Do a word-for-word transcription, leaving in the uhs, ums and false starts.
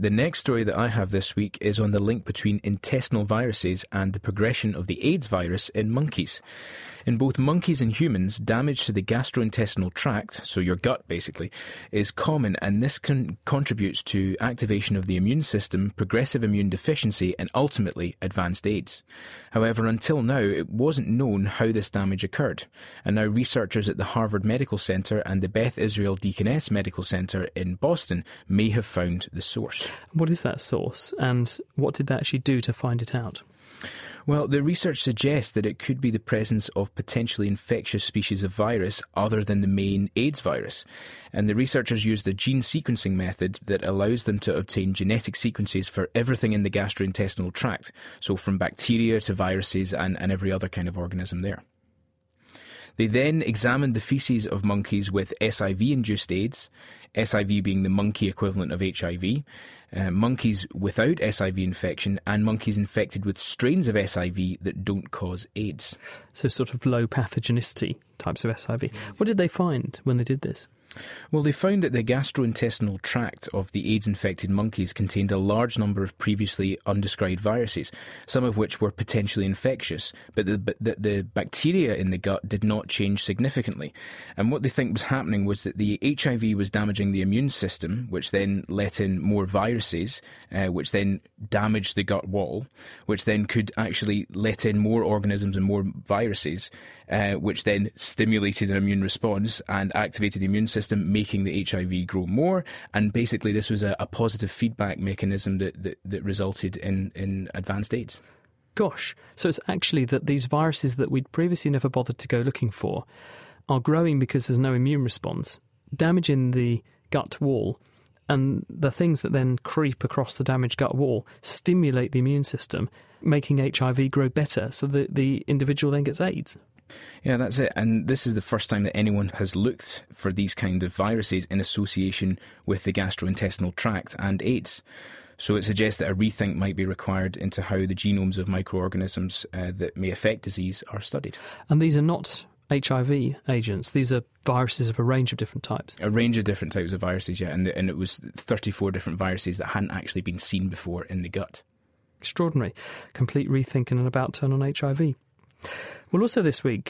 The next story that I have this week is on the link between intestinal viruses and the progression of the AIDS virus in monkeys. In both monkeys and humans, damage to the gastrointestinal tract, so your gut basically, is common, and this con- contributes to activation of the immune system, progressive immune deficiency, and ultimately advanced AIDS. However, until now, it wasn't known how this damage occurred, and now researchers at the Harvard Medical Center and the Beth Israel Deaconess Medical Center in Boston may have found the source. What is that source, and what did they actually do to find it out? Well, the research suggests that it could be the presence of potentially infectious species of virus other than the main AIDS virus. And the researchers used a gene sequencing method that allows them to obtain genetic sequences for everything in the gastrointestinal tract, so from bacteria to viruses and, and every other kind of organism there. They then examined the feces of monkeys with S I V-induced AIDS, S I V being the monkey equivalent of H I V, uh, monkeys without S I V infection, and monkeys infected with strains of S I V that don't cause AIDS. So sort of low pathogenicity types of S I V. What did they find when they did this? Well, they found that the gastrointestinal tract of the AIDS-infected monkeys contained a large number of previously undescribed viruses, some of which were potentially infectious, but the, but the, the bacteria in the gut did not change significantly. And what they think was happening was that the H I V was damaging the immune system, which then let in more viruses, uh, which then damaged the gut wall, which then could actually let in more organisms and more viruses, uh, which then stimulated an immune response and activated the immune system, making the H I V grow more. And basically this was a, a positive feedback mechanism that, that, that resulted in, in advanced AIDS. Gosh, so it's actually that these viruses that we'd previously never bothered to go looking for are growing because there's no immune response, damaging the gut wall, and the things that then creep across the damaged gut wall stimulate the immune system, making H I V grow better so that the individual then gets AIDS. Yeah, that's it. And this is the first time that anyone has looked for these kind of viruses in association with the gastrointestinal tract and AIDS. So it suggests that a rethink might be required into how the genomes of microorganisms uh, that may affect disease are studied. And these are not H I V agents. These are viruses of a range of different types. A range of different types of viruses, yeah. And, and it was thirty-four different viruses that hadn't actually been seen before in the gut. Extraordinary. Complete rethink and an about turn on H I V. Well, also this week,